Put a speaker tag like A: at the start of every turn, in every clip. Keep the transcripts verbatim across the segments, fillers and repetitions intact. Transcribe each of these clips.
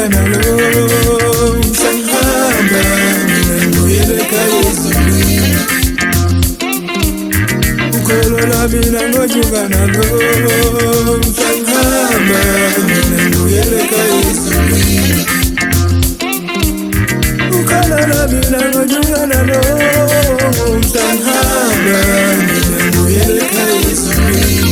A: nalo sangihamba ngiyeleka ezulwini ukholo lami nangojuka nalo sangihamba ngiyeleka ezulwini ukholo lami nangojuka nalo sangihamba ngiyeleka ezulwini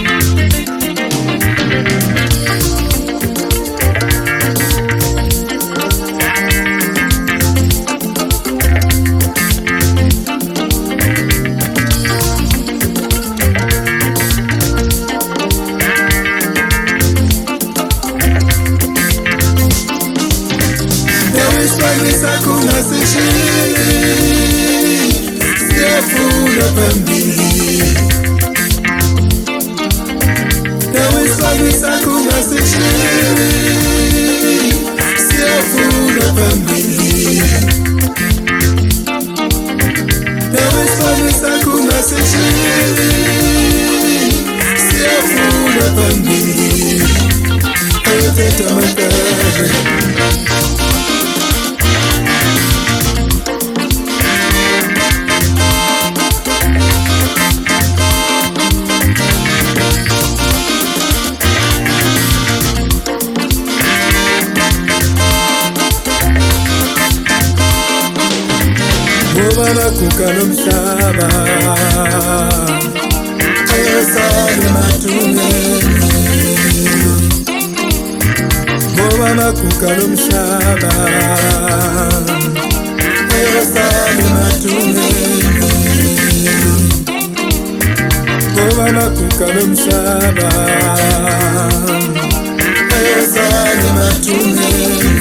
A: Sakuna sishini siyafuna phambili Dawe swami sakuna sishini siyafuna phambili Dawe swami sakuna sishini siyafuna phambili Ayothetha makade Bobana kukalo mshaba ayasale matumeni Bobana kukalo mshaba ayasale matumeni Bobana kukalo mshaba ayasale matumeni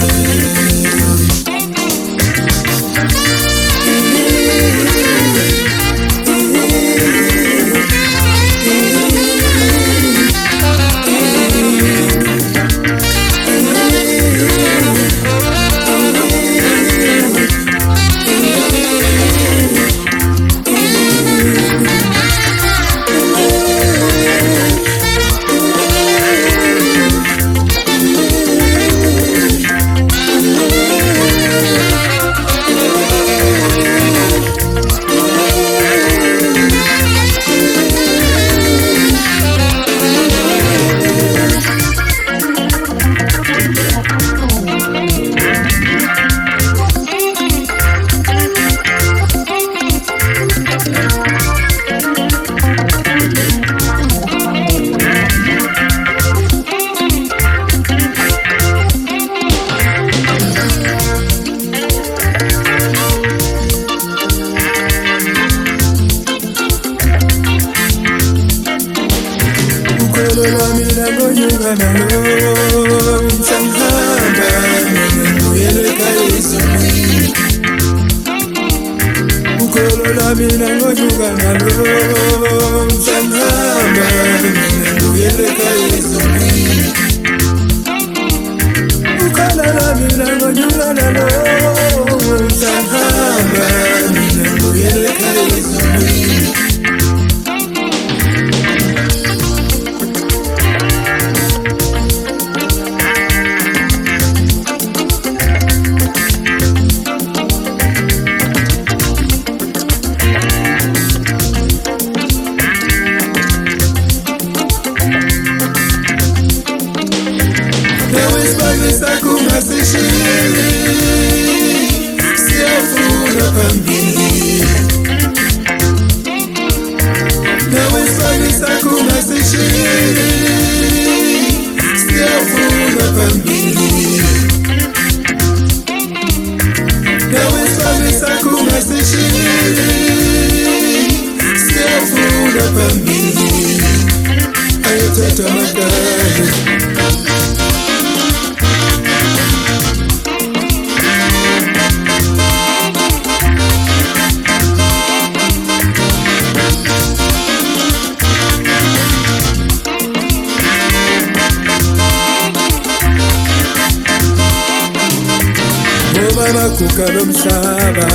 A: Bobana kukalo mshaba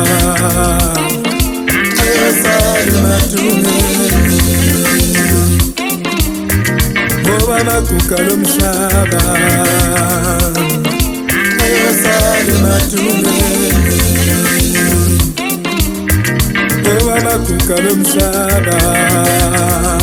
A: ayasale matumeni Bobana kukalo mshaba sale matumeni ngoba makuka lomhlaba